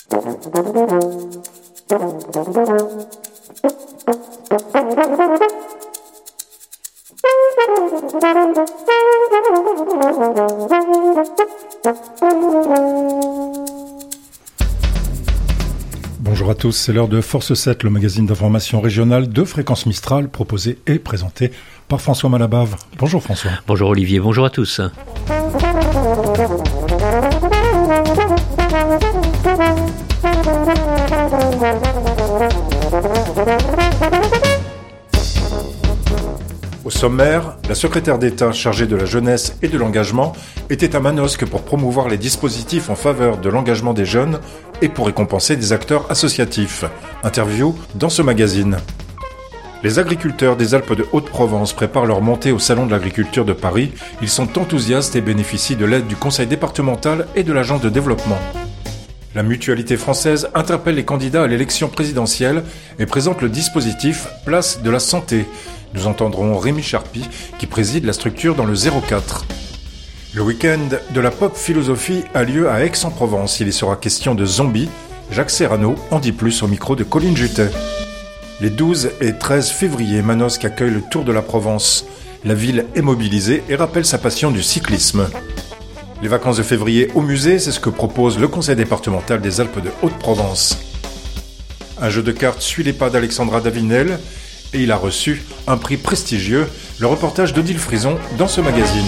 Bonjour à tous, c'est l'heure de Force 7, le magazine d'information régionale de Fréquence Mistral, proposé et présenté par François Malabave. Bonjour François. Bonjour Olivier, bonjour à tous. Au sommaire, la secrétaire d'État chargée de la jeunesse et de l'engagement était à Manosque pour promouvoir les dispositifs en faveur de l'engagement des jeunes et pour récompenser des acteurs associatifs. Interview dans ce magazine. Les agriculteurs des Alpes de Haute-Provence préparent leur montée au Salon de l'Agriculture de Paris. Ils sont enthousiastes et bénéficient de l'aide du Conseil départemental et de l'Agence de développement. La Mutualité française interpelle les candidats à l'élection présidentielle et présente le dispositif Place de la Santé. Nous entendrons Rémi Charpy qui préside la structure dans le 04. Le week-end de la pop philosophie a lieu à Aix-en-Provence. Il y sera question de zombies. Jacques Serrano en dit plus au micro de Colline Jutet. Les 12 et 13 février, Manosque accueille le Tour de la Provence. La ville est mobilisée et rappelle sa passion du cyclisme. Les vacances de février au musée, c'est ce que propose le Conseil départemental des Alpes de Haute-Provence. Un jeu de cartes suit les pas d'Alexandra Davinel et il a reçu un prix prestigieux, le reportage d'Odile Frison dans ce magazine.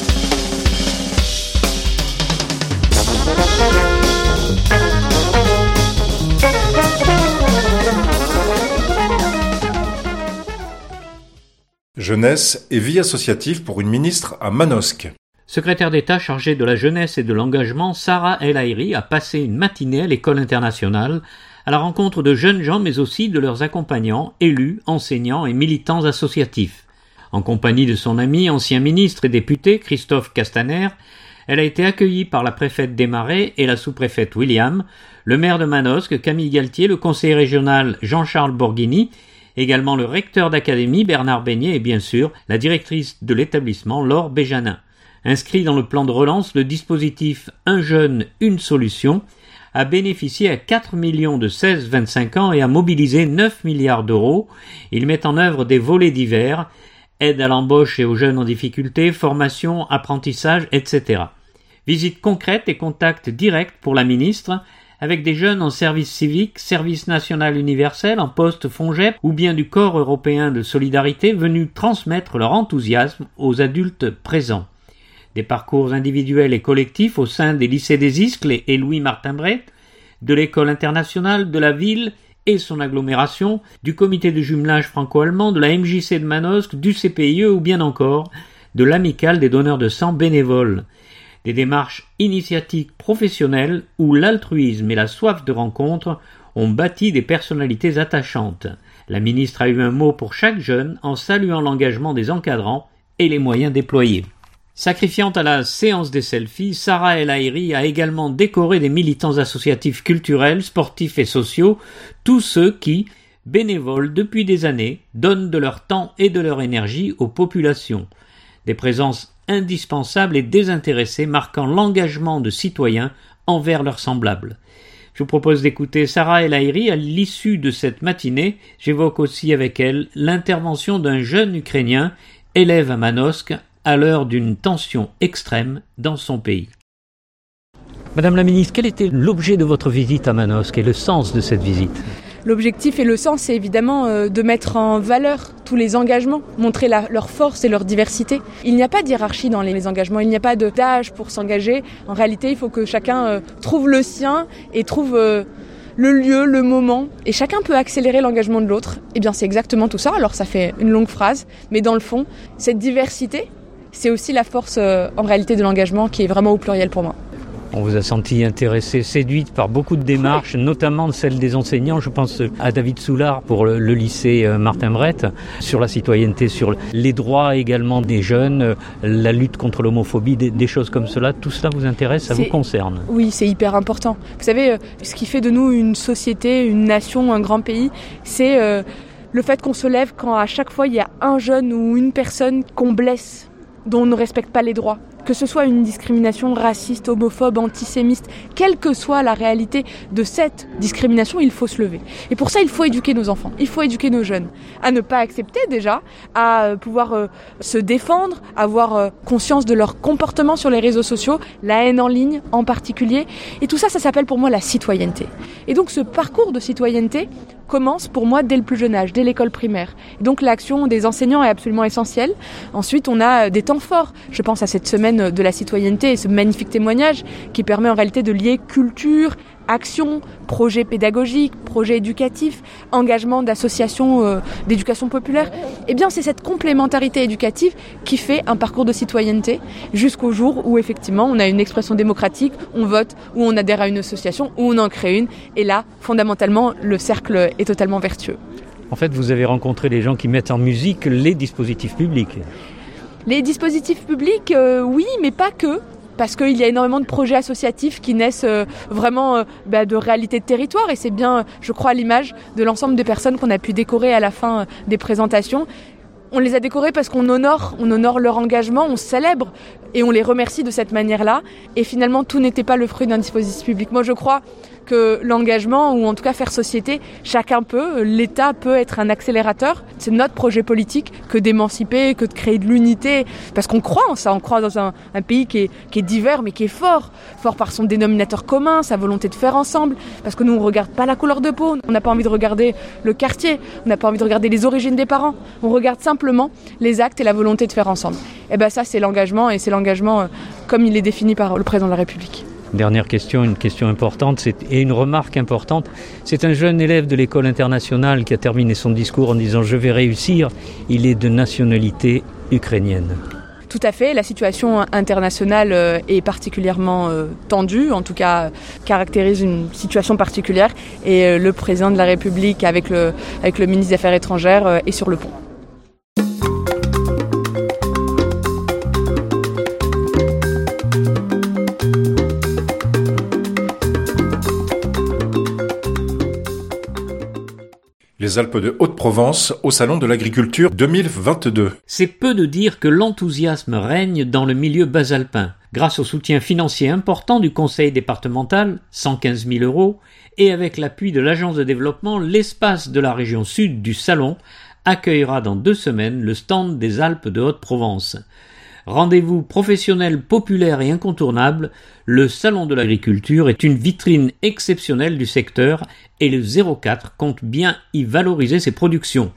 Jeunesse et vie associative pour une ministre à Manosque. Secrétaire d'État chargée de la jeunesse et de l'engagement, Sarah El Haïry a passé une matinée à l'école internationale à la rencontre de jeunes gens mais aussi de leurs accompagnants, élus, enseignants et militants associatifs. En compagnie de son ami, ancien ministre et député Christophe Castaner, elle a été accueillie par la préfète des Marais et la sous-préfète William, le maire de Manosque Camille Galtier, le conseiller régional Jean-Charles Borghini, également le recteur d'académie Bernard Beignet et bien sûr la directrice de l'établissement Laure Béjanin. Inscrit dans le plan de relance, le dispositif Un jeune, une solution a bénéficié à 4 millions de 16-25 ans et a mobilisé 9 milliards d'euros. Il met en œuvre des volets divers, aide à l'embauche et aux jeunes en difficulté, formation, apprentissage, etc. Visite concrète et contact direct pour la ministre avec des jeunes en service civique, service national universel, en poste FONGEP ou bien du Corps européen de solidarité venus transmettre leur enthousiasme aux adultes présents. Des parcours individuels et collectifs au sein des lycées des Iscles et Louis-Martin-Bret, de l'école internationale de la ville et son agglomération, du comité de jumelage franco-allemand, de la MJC de Manosque, du CPIE ou bien encore de l'amicale des donneurs de sang bénévoles. Des démarches initiatiques professionnelles où l'altruisme et la soif de rencontre ont bâti des personnalités attachantes. La ministre a eu un mot pour chaque jeune en saluant l'engagement des encadrants et les moyens déployés. Sacrifiant à la séance des selfies, Sarah El Haïry a également décoré des militants associatifs culturels, sportifs et sociaux, tous ceux qui, bénévoles depuis des années, donnent de leur temps et de leur énergie aux populations. Des présences indispensables et désintéressées marquant l'engagement de citoyens envers leurs semblables. Je vous propose d'écouter Sarah El Haïry à l'issue de cette matinée. J'évoque aussi avec elle l'intervention d'un jeune Ukrainien, élève à Manosque, à l'heure d'une tension extrême dans son pays. Madame la ministre, quel était l'objet de votre visite à Manosque et le sens de cette visite ? L'objectif et le sens, c'est évidemment de mettre en valeur tous les engagements, montrer leur force et leur diversité. Il n'y a pas de hiérarchie dans les engagements, il n'y a pas d'âge pour s'engager. En réalité, il faut que chacun trouve le sien et trouve le lieu, le moment. Et chacun peut accélérer l'engagement de l'autre. Eh bien, c'est exactement tout ça. Alors, ça fait une longue phrase, mais dans le fond, cette diversité, c'est aussi la force en réalité de l'engagement qui est vraiment au pluriel pour moi. On vous a senti intéressée, séduite par beaucoup de démarches, notamment celle des enseignants. Je pense à David Soulard pour le lycée Martin-Bret, sur la citoyenneté, sur les droits également des jeunes, la lutte contre l'homophobie, des choses comme cela. Tout cela vous intéresse, ça vous concerne? Oui, c'est hyper important. Vous savez, ce qui fait de nous une société, une nation, un grand pays, c'est le fait qu'on se lève quand à chaque fois il y a un jeune ou une personne qu'on blesse, dont on ne respecte pas les droits. que ce soit une discrimination raciste, homophobe, antisémite, quelle que soit la réalité de cette discrimination, il faut se lever. Et pour ça, il faut éduquer nos enfants, il faut éduquer nos jeunes à ne pas accepter déjà, à pouvoir se défendre, avoir conscience de leur comportement sur les réseaux sociaux, la haine en ligne en particulier. Et tout ça, ça s'appelle pour moi la citoyenneté. Et donc ce parcours de citoyenneté commence pour moi dès le plus jeune âge, dès l'école primaire. Et donc l'action des enseignants est absolument essentielle. Ensuite, on a des temps forts. Je pense à cette semaine de la citoyenneté et ce magnifique témoignage qui permet en réalité de lier culture, action, projet pédagogique, projet éducatif, engagement d'associations d'éducation populaire. Eh bien, c'est cette complémentarité éducative qui fait un parcours de citoyenneté jusqu'au jour où effectivement on a une expression démocratique, on vote, ou on adhère à une association, ou on en crée une. Et là, fondamentalement, le cercle est totalement vertueux. En fait, vous avez rencontré des gens qui mettent en musique les dispositifs publics. Les dispositifs publics, oui, mais pas que. Parce qu'il y a énormément de projets associatifs qui naissent vraiment de réalité de territoire. Et c'est bien, je crois, à l'image de l'ensemble des personnes qu'on a pu décorer à la fin des présentations. On les a décorés parce qu'on honore leur engagement, on célèbre et on les remercie de cette manière-là. Et finalement, tout n'était pas le fruit d'un dispositif public. Moi, je crois que l'engagement, ou en tout cas faire société, chacun peut, l'État peut être un accélérateur. C'est notre projet politique que d'émanciper, que de créer de l'unité, parce qu'on croit en ça, on croit dans un pays qui est divers mais qui est fort par son dénominateur commun, sa volonté de faire ensemble, parce que nous on regarde pas la couleur de peau, on n'a pas envie de regarder le quartier, on n'a pas envie de regarder les origines des parents, on regarde simplement les actes et la volonté de faire ensemble. Et ça c'est l'engagement, et c'est l'engagement comme il est défini par le président de la République. Dernière question, une question importante et une remarque importante. C'est un jeune élève de l'école internationale qui a terminé son discours en disant « Je vais réussir ». Il est de nationalité ukrainienne. Tout à fait, la situation internationale est particulièrement tendue, en tout cas caractérise une situation particulière, et le président de la République avec le ministre des Affaires étrangères est sur le pont. Les Alpes de Haute-Provence au Salon de l'Agriculture 2022. C'est peu de dire que l'enthousiasme règne dans le milieu basalpin, grâce au soutien financier important du conseil départemental, 115 000 €, et avec l'appui de l'agence de développement, l'espace de la région sud du Salon accueillera dans 2 semaines le stand des Alpes de Haute-Provence. Rendez-vous professionnel, populaire et incontournable, le Salon de l'Agriculture est une vitrine exceptionnelle du secteur et le 04 compte bien y valoriser ses productions.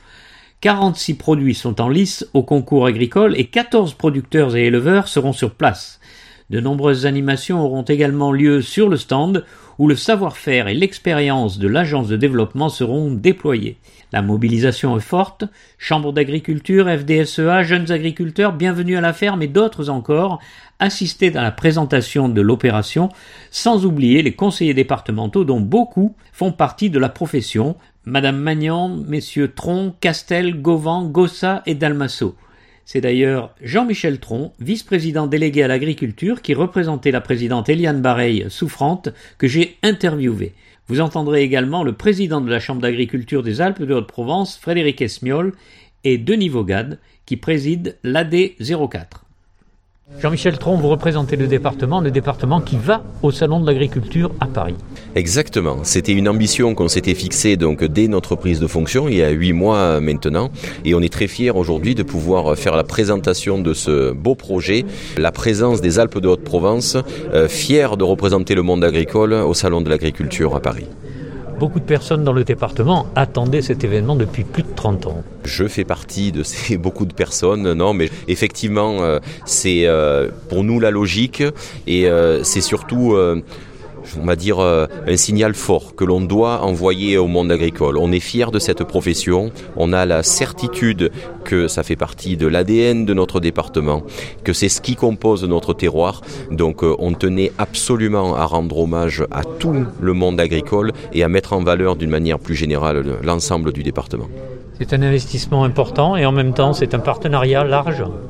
46 produits sont en lice au concours agricole et 14 producteurs et éleveurs seront sur place. De nombreuses animations auront également lieu sur le stand où le savoir-faire et l'expérience de l'agence de développement seront déployés. La mobilisation est forte, Chambre d'agriculture, FDSEA, jeunes agriculteurs, bienvenue à la ferme et d'autres encore assistaient à la présentation de l'opération, sans oublier les conseillers départementaux dont beaucoup font partie de la profession, Madame Magnan, Messieurs Tron, Castel, Gauvin, Gossa et Dalmasso. C'est d'ailleurs Jean-Michel Tron, vice-président délégué à l'agriculture, qui représentait la présidente Eliane Bareil, souffrante, que j'ai interviewée. Vous entendrez également le président de la Chambre d'agriculture des Alpes de Haute-Provence, Frédéric Esmiol, et Denis Vaugade, qui préside l'AD04. Jean-Michel Tron, vous représentez le département qui va au Salon de l'Agriculture à Paris. Exactement. C'était une ambition qu'on s'était fixée donc dès notre prise de fonction, il y a 8 mois maintenant. Et on est très fiers aujourd'hui de pouvoir faire la présentation de ce beau projet, la présence des Alpes de Haute-Provence, fiers de représenter le monde agricole au Salon de l'Agriculture à Paris. Beaucoup de personnes dans le département attendaient cet événement depuis plus de 30 ans. Je fais partie de ces beaucoup de personnes, non, mais effectivement, c'est pour nous la logique et c'est surtout, on va dire, un signal fort que l'on doit envoyer au monde agricole. On est fiers de cette profession, on a la certitude que ça fait partie de l'ADN de notre département, que c'est ce qui compose notre terroir. Donc on tenait absolument à rendre hommage à tout le monde agricole et à mettre en valeur d'une manière plus générale l'ensemble du département. C'est un investissement important et en même temps c'est un partenariat large.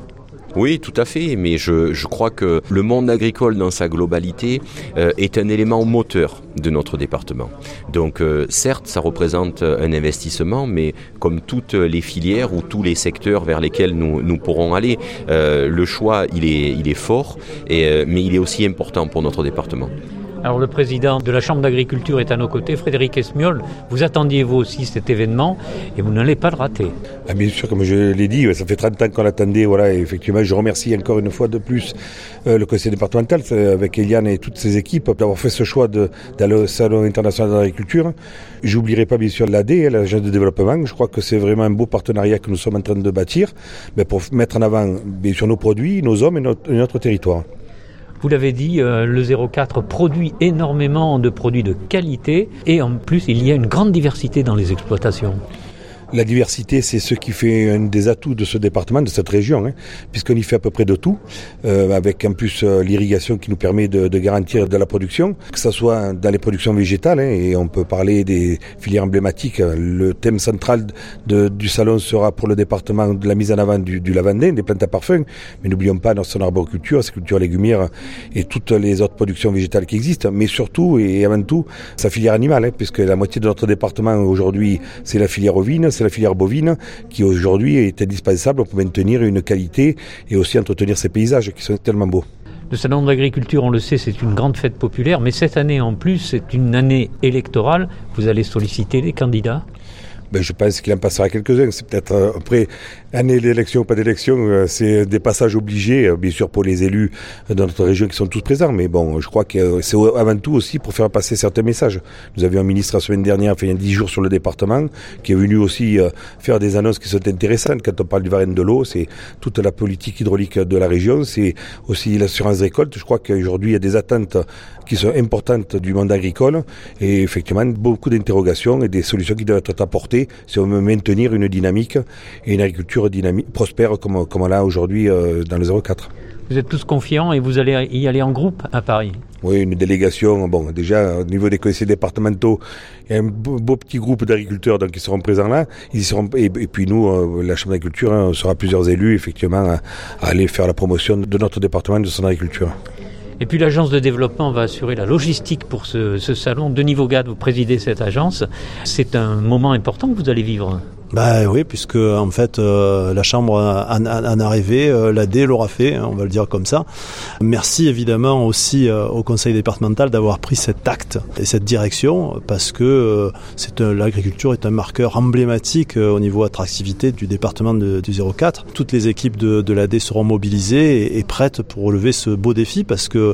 Oui, tout à fait, mais je crois que le monde agricole dans sa globalité est un élément moteur de notre département. Donc certes, ça représente un investissement, mais comme toutes les filières ou tous les secteurs vers lesquels nous pourrons aller, le choix il est fort, mais il est aussi important pour notre département. Alors le président de la Chambre d'agriculture est à nos côtés, Frédéric Esmiol. Vous attendiez vous aussi cet événement et vous n'allez pas le rater. Ah bien sûr, comme je l'ai dit, ça fait 30 ans qu'on l'attendait. Voilà, et effectivement, je remercie encore une fois de plus le conseil départemental avec Eliane et toutes ses équipes d'avoir fait ce choix d'aller au Salon international de l'agriculture. J'oublierai pas bien sûr l'AD, l'agence de développement. Je crois que c'est vraiment un beau partenariat que nous sommes en train de bâtir pour mettre en avant bien sûr nos produits, nos hommes et notre territoire. Vous l'avez dit, le 04 produit énormément de produits de qualité et en plus il y a une grande diversité dans les exploitations. La diversité, c'est ce qui fait un des atouts de ce département, de cette région, puisqu'on y fait à peu près de tout, avec en plus l'irrigation qui nous permet de garantir de la production, que ce soit dans les productions végétales, et on peut parler des filières emblématiques. Le thème central du salon sera pour le département de la mise en avant du lavandin, des plantes à parfum, mais n'oublions pas son arboriculture, sa culture légumière et toutes les autres productions végétales qui existent, mais surtout et avant tout sa filière animale, puisque la moitié de notre département aujourd'hui c'est la filière ovine, c'est la filière bovine qui aujourd'hui est indispensable pour maintenir une qualité et aussi entretenir ces paysages qui sont tellement beaux. Le salon de l'agriculture, on le sait, c'est une grande fête populaire, mais cette année en plus, c'est une année électorale. Vous allez solliciter des candidats ? Je pense qu'il en passera quelques-uns. C'est peut-être après année d'élection ou pas d'élection, c'est des passages obligés, bien sûr pour les élus de notre région qui sont tous présents. Mais bon, je crois que c'est avant tout aussi pour faire passer certains messages. Nous avions un ministre la semaine dernière, il y a 10 jours sur le département, qui est venu aussi faire des annonces qui sont intéressantes. Quand on parle du Varenne de l'eau, c'est toute la politique hydraulique de la région, c'est aussi l'assurance récolte. Je crois qu'aujourd'hui il y a des attentes qui sont importantes du monde agricole et effectivement beaucoup d'interrogations et des solutions qui doivent être apportées si on veut maintenir une dynamique et une agriculture dynamique, prospère comme on l'a aujourd'hui dans le 04. Vous êtes tous confiants et vous allez y aller en groupe à Paris ? Oui, une délégation. Bon, déjà au niveau des conseillers départementaux, il y a un beau petit groupe d'agriculteurs donc, qui seront présents là. Ils seront, et puis nous, la Chambre d'agriculture, on sera plusieurs élus effectivement à aller faire la promotion de notre département et de son agriculture. Et puis l'agence de développement va assurer la logistique pour ce salon. Denis Vaugade, vous présidez cette agence. C'est un moment important que vous allez vivre. Oui, puisque en fait la Chambre en a rêvé, l'AD l'aura fait, on va le dire comme ça. Merci évidemment aussi au Conseil départemental d'avoir pris cet acte et cette direction, parce que l'agriculture est un marqueur emblématique au niveau attractivité du département du 04. Toutes les équipes de l'AD seront mobilisées et prêtes pour relever ce beau défi, parce que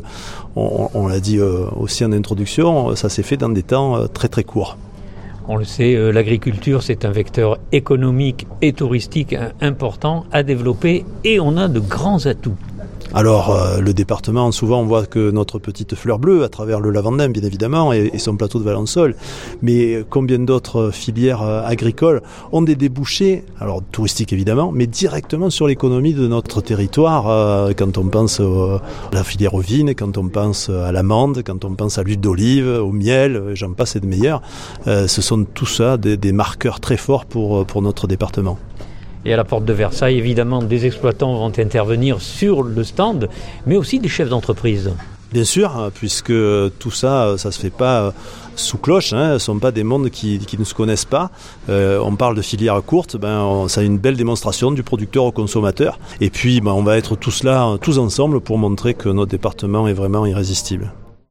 on l'a dit aussi en introduction, ça s'est fait dans des temps très très courts. On le sait, l'agriculture, c'est un vecteur économique et touristique important à développer et on a de grands atouts. Alors, le département, souvent, on voit que notre petite fleur bleue, à travers le lavandin, bien évidemment, et son plateau de Valençol, mais combien d'autres filières agricoles ont des débouchés, alors touristiques évidemment, mais directement sur l'économie de notre territoire, quand on pense à la filière ovine, quand on pense à l'amande, quand on pense à l'huile d'olive, au miel, j'en passe et de meilleurs. Ce sont tout ça des marqueurs très forts pour notre département. Et à la porte de Versailles, évidemment, des exploitants vont intervenir sur le stand, mais aussi des chefs d'entreprise. Bien sûr, puisque tout ça, ça se fait pas sous cloche, ce ne sont pas des mondes qui ne se connaissent pas. On parle de filière courte, ça a une belle démonstration du producteur au consommateur. Et puis, on va être tous là, tous ensemble, pour montrer que notre département est vraiment irrésistible.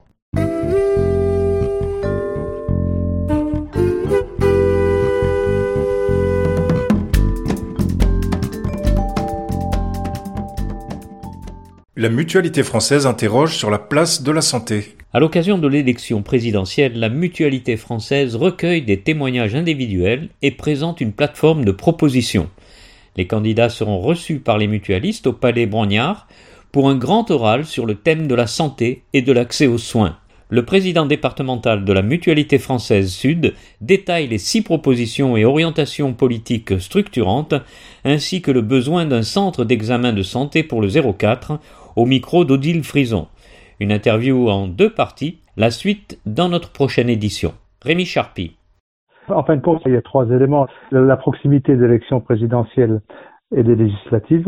La Mutualité française interroge sur la place de la santé. À l'occasion de l'élection présidentielle, la Mutualité française recueille des témoignages individuels et présente une plateforme de propositions. Les candidats seront reçus par les mutualistes au Palais Brongniart pour un grand oral sur le thème de la santé et de l'accès aux soins. Le président départemental de la Mutualité française Sud détaille les 6 propositions et orientations politiques structurantes, ainsi que le besoin d'un centre d'examen de santé pour le 04, au micro d'Odile Frison. Une interview en 2 parties, la suite dans notre prochaine édition. Rémi Charpy. En fin de compte, il y a 3 éléments. La proximité des élections présidentielles et des législatives,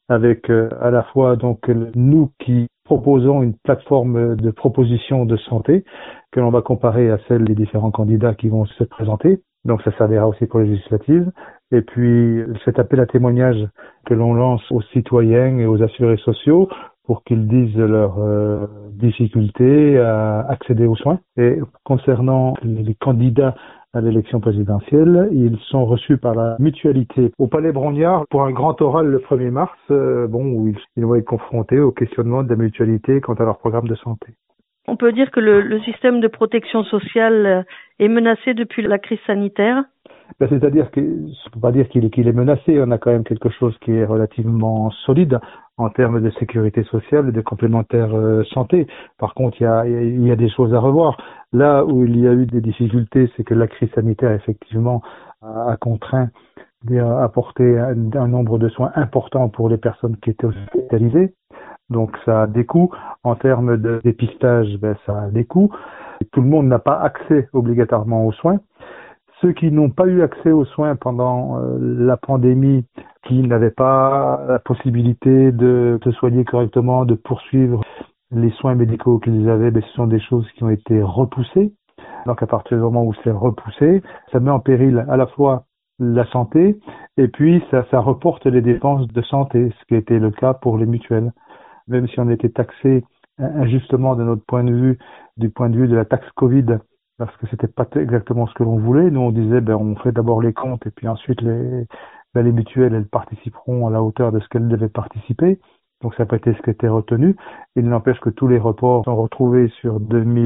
avec à la fois donc nous qui proposons une plateforme de proposition de santé que l'on va comparer à celle des différents candidats qui vont se présenter. Donc ça servira aussi pour les législatives. Et puis cet appel à témoignages que l'on lance aux citoyens et aux assurés sociaux pour qu'ils disent leurs difficultés à accéder aux soins. Et concernant les candidats à l'élection présidentielle, ils sont reçus par la mutualité au Palais Brongniart pour un grand oral le 1er mars, où ils vont être confrontés au questionnement de la mutualité quant à leur programme de santé. On peut dire que le système de protection sociale est menacé depuis la crise sanitaire. C'est-à-dire que, je ne peux pas dire qu'il est menacé, on a quand même quelque chose qui est relativement solide en termes de sécurité sociale et de complémentaire santé. Par contre, il y a des choses à revoir. Là où il y a eu des difficultés, c'est que la crise sanitaire, effectivement, a contraint à apporter un nombre de soins importants pour les personnes qui étaient hospitalisées. Donc ça a des coûts. En termes de dépistage, ça a des coûts. Tout le monde n'a pas accès obligatoirement aux soins. Ceux qui n'ont pas eu accès aux soins pendant la pandémie, qui n'avaient pas la possibilité de se soigner correctement, de poursuivre les soins médicaux qu'ils avaient, ce sont des choses qui ont été repoussées. Donc à partir du moment où c'est repoussé, ça met en péril à la fois la santé et puis ça reporte les dépenses de santé, ce qui était le cas pour les mutuelles. Même si on était taxé injustement de notre point de vue, du point de vue de la taxe Covid, parce que c'était pas exactement ce que l'on voulait. Nous, on disait, on fait d'abord les comptes et puis ensuite les mutuelles, elles participeront à la hauteur de ce qu'elles devaient participer. Donc, ça n'a pas été ce qui était retenu. Il n'empêche que tous les reports sont retrouvés sur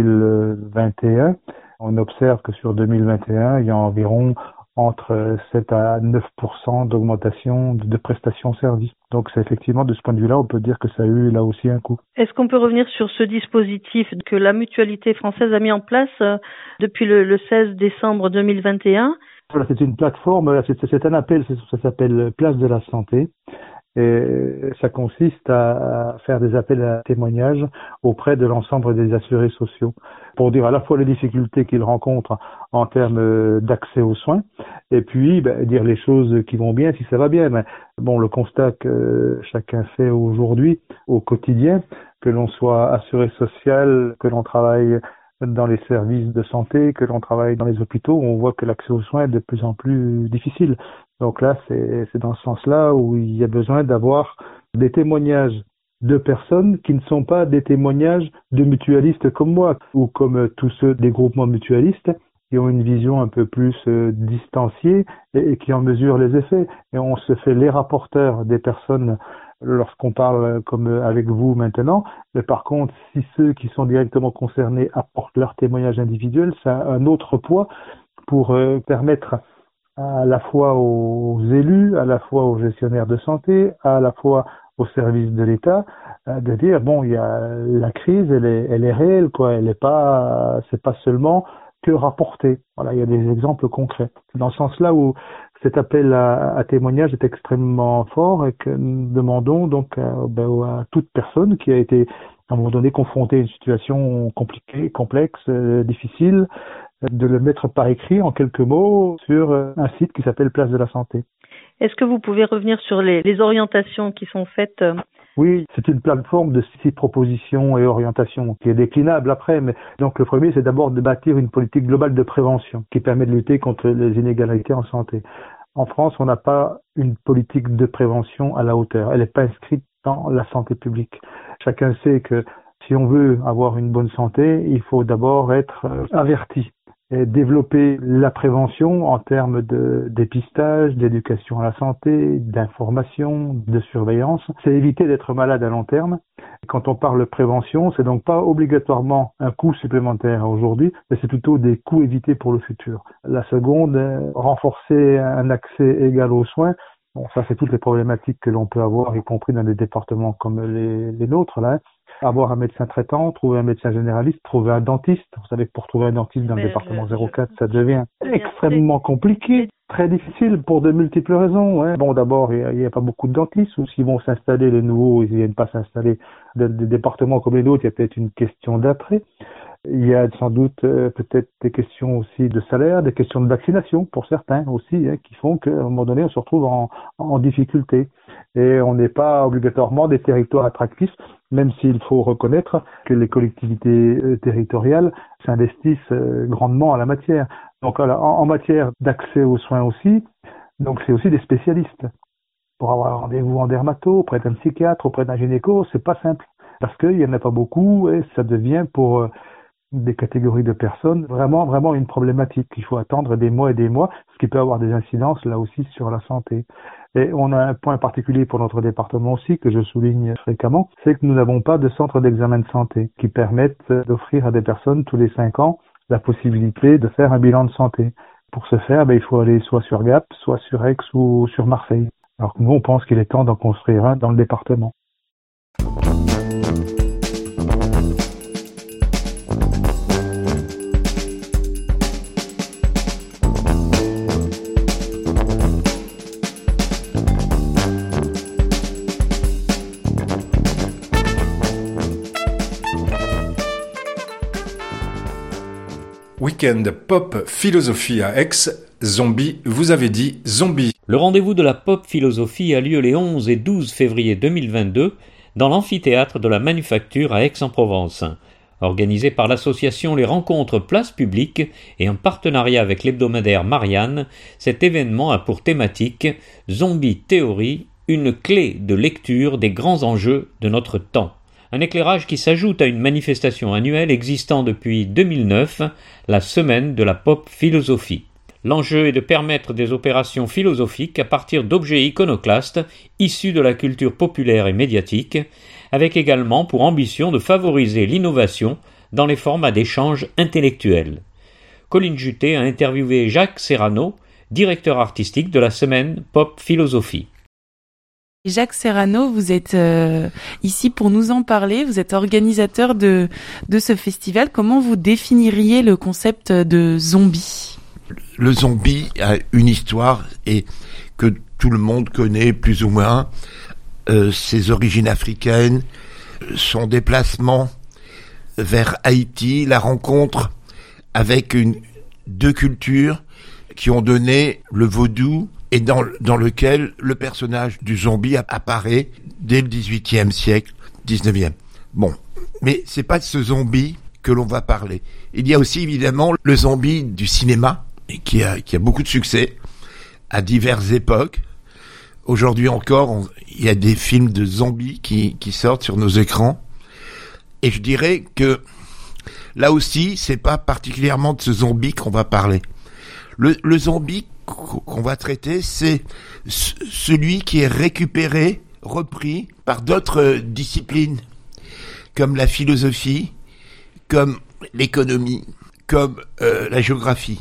2021. On observe que sur 2021, il y a environ entre 7 à 9% d'augmentation de prestations services. Donc c'est effectivement, de ce point de vue-là, on peut dire que ça a eu là aussi un coût. Est-ce qu'on peut revenir sur ce dispositif que la mutualité française a mis en place depuis le 16 décembre 2021 ? Voilà, c'est une plateforme, c'est un appel, ça s'appelle Place de la Santé. Et ça consiste à faire des appels à témoignages auprès de l'ensemble des assurés sociaux pour dire à la fois les difficultés qu'ils rencontrent en termes d'accès aux soins et puis dire les choses qui vont bien si ça va bien. Mais le constat que chacun fait aujourd'hui au quotidien, que l'on soit assuré social, que l'on travaille dans les services de santé, que l'on travaille dans les hôpitaux, on voit que l'accès aux soins est de plus en plus difficile. Donc là, c'est dans ce sens-là où il y a besoin d'avoir des témoignages de personnes qui ne sont pas des témoignages de mutualistes comme moi ou comme tous ceux des groupements mutualistes qui ont une vision un peu plus distanciée et qui en mesurent les effets. Et on se fait les rapporteurs des personnes lorsqu'on parle comme avec vous maintenant. Mais par contre, si ceux qui sont directement concernés apportent leur témoignage individuel, ça a un autre poids pour permettre à la fois aux élus, à la fois aux gestionnaires de santé, à la fois aux services de l'État, de dire il y a la crise, elle est réelle, quoi. C'est pas seulement que rapporter. Voilà, il y a des exemples concrets. C'est dans ce sens-là où cet appel à témoignage est extrêmement fort et que nous demandons donc à toute personne qui a été à un moment donné confrontée à une situation compliquée, complexe, difficile, de le mettre par écrit en quelques mots sur un site qui s'appelle Place de la Santé. Est-ce que vous pouvez revenir sur les orientations qui sont faites ? Oui, c'est une plateforme de 6 propositions et orientations qui est déclinable après. Mais donc le premier, c'est d'abord de bâtir une politique globale de prévention qui permet de lutter contre les inégalités en santé. En France, on n'a pas une politique de prévention à la hauteur. Elle n'est pas inscrite dans la santé publique. Chacun sait que si on veut avoir une bonne santé, il faut d'abord être averti. Et développer la prévention en termes de dépistage, d'éducation à la santé, d'information, de surveillance, c'est éviter d'être malade à long terme. Quand on parle de prévention, c'est donc pas obligatoirement un coût supplémentaire aujourd'hui, mais c'est plutôt des coûts évités pour le futur. La seconde, renforcer un accès égal aux soins. Ça c'est toutes les problématiques que l'on peut avoir, y compris dans des départements comme les nôtres, là. Avoir un médecin traitant, trouver un médecin généraliste, trouver un dentiste. Vous savez que pour trouver un dentiste dans le département 04, ça devient extrêmement compliqué, très difficile pour de multiples raisons. Hein. D'abord, il n'y a pas beaucoup de dentistes, ou s'ils vont s'installer, les nouveaux, ils ne viennent pas s'installer dans des départements comme les nôtres, il y a peut-être une question d'attrait. Il y a sans doute peut-être des questions aussi de salaire, des questions de vaccination pour certains aussi, qui font qu'à un moment donné, on se retrouve en difficulté. Et on n'est pas obligatoirement des territoires attractifs, même s'il faut reconnaître que les collectivités territoriales s'investissent grandement en la matière. Donc en matière d'accès aux soins aussi, donc c'est aussi des spécialistes. Pour avoir un rendez-vous en dermato, auprès d'un psychiatre, auprès d'un gynéco, c'est pas simple. Parce qu'il n'y en a pas beaucoup et ça devient pour des catégories de personnes vraiment une problématique. Il faut attendre des mois et des mois, ce qui peut avoir des incidences là aussi sur la santé. Et on a un point particulier pour notre département aussi, que je souligne fréquemment, c'est que nous n'avons pas de centre d'examen de santé qui permettent d'offrir à des personnes tous les 5 ans la possibilité de faire un bilan de santé. Pour ce faire, il faut aller soit sur Gap, soit sur Aix ou sur Marseille. Alors que nous, on pense qu'il est temps d'en construire un dans le département. Week-end pop philosophie à Aix. Zombie, vous avez dit zombie. Le rendez-vous de la pop philosophie a lieu les 11 et 12 février 2022 dans l'amphithéâtre de la Manufacture à Aix-en-Provence. Organisé par l'association Les Rencontres Place Publique et en partenariat avec l'hebdomadaire Marianne, cet événement a pour thématique Zombie Théorie, une clé de lecture des grands enjeux de notre temps. Un éclairage qui s'ajoute à une manifestation annuelle existant depuis 2009, la Semaine de la Pop Philosophie. L'enjeu est de permettre des opérations philosophiques à partir d'objets iconoclastes issus de la culture populaire et médiatique, avec également pour ambition de favoriser l'innovation dans les formats d'échange intellectuels. Colline Juté a interviewé Jacques Serrano, directeur artistique de la Semaine Pop Philosophie. Jacques Serrano, vous êtes ici pour nous en parler. Vous êtes organisateur de ce festival. Comment vous définiriez le concept de zombie ? Le zombie a une histoire et que tout le monde connaît plus ou moins. Ses origines africaines, son déplacement vers Haïti, la rencontre avec deux cultures qui ont donné le vaudou et dans lequel le personnage du zombie apparaît dès le XVIIIe siècle, XIXe. Bon, mais c'est pas de ce zombie que l'on va parler. Il y a aussi évidemment le zombie du cinéma, qui a beaucoup de succès à diverses époques. Aujourd'hui encore, il y a des films de zombies qui sortent sur nos écrans. Et je dirais que là aussi, c'est pas particulièrement de ce zombie qu'on va parler. Le zombie qu'on va traiter, c'est celui qui est récupéré, repris par d'autres disciplines, comme la philosophie, comme l'économie, comme la géographie.